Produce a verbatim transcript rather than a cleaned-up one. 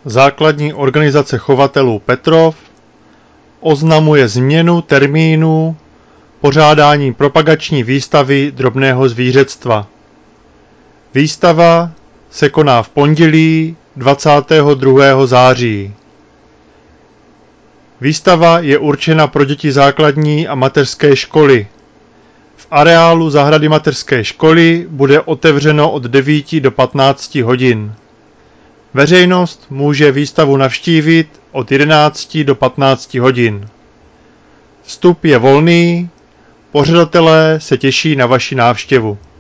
Základní organizace chovatelů Petrov oznamuje změnu termínu pořádání propagační výstavy drobného zvířectva. Výstava se koná v pondělí dvacátého druhého září. Výstava je určena pro děti základní a mateřské školy. V areálu zahrady mateřské školy bude otevřeno od devíti do patnácti hodin. Veřejnost může výstavu navštívit od jedenácti do patnácti hodin. Vstup je volný, pořadatelé se těší na vaši návštěvu.